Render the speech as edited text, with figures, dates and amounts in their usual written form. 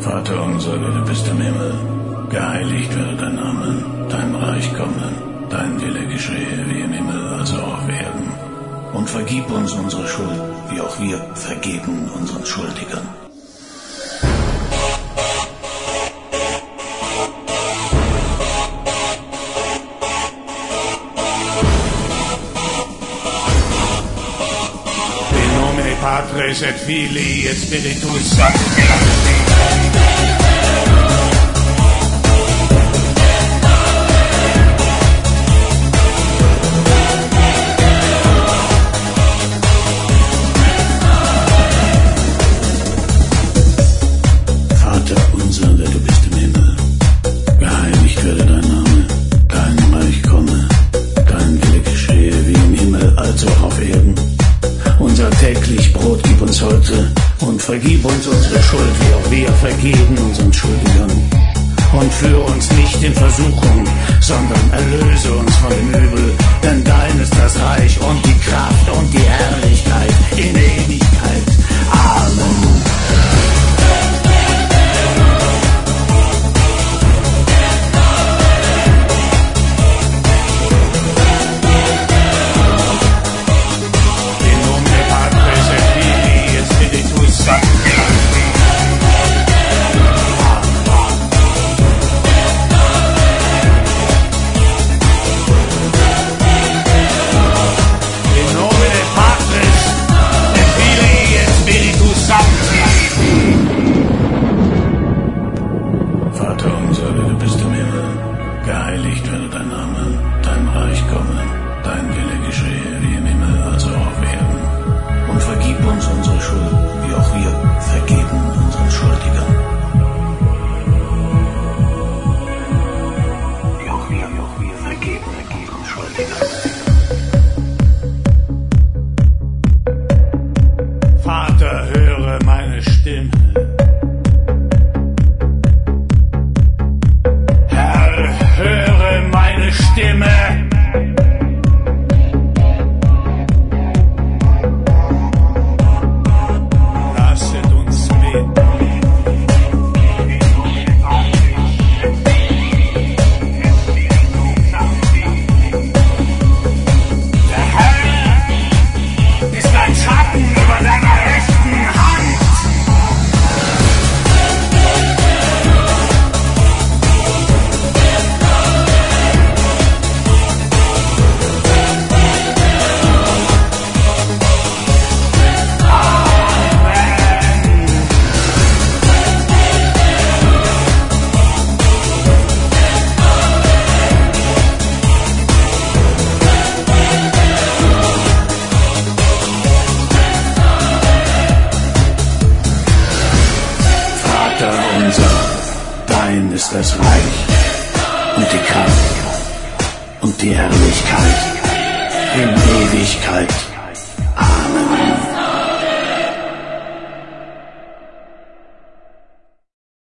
Vater unser, der du bist im Himmel, geheiligt werde dein Name, dein Reich komme, dein Wille geschehe wie im Himmel, also auch auf Erden. Und vergib uns unsere Schuld, wie auch wir vergeben unseren Schuldigern. In nomine Patris et Filii et Spiritus Sancti. Täglich Brot gib uns heute und vergib uns unsere Schuld, wie auch wir vergeben unseren Schuldigern. Und führe uns nicht in Versuchung, sondern erlöse uns von dem Übel. Denn dein ist das Reich und die Kraft und die Herrlichkeit in Ewigkeit. Amen. Geheiligt werde dein Name, dein Reich komme, dein Wille geschehe wie im Himmel, also auch auf Erden. Und vergib uns unsere Schuld, wie auch wir vergeben unseren Schuldigern. Wie auch wir vergeben unseren Schuldigern. Vater, höre meine Stimme. Stimme. Lasset uns beten. Der Herr ist ein Schatten über deiner rechten Hand. Dein ist das Reich und die Kraft und die Herrlichkeit in Ewigkeit.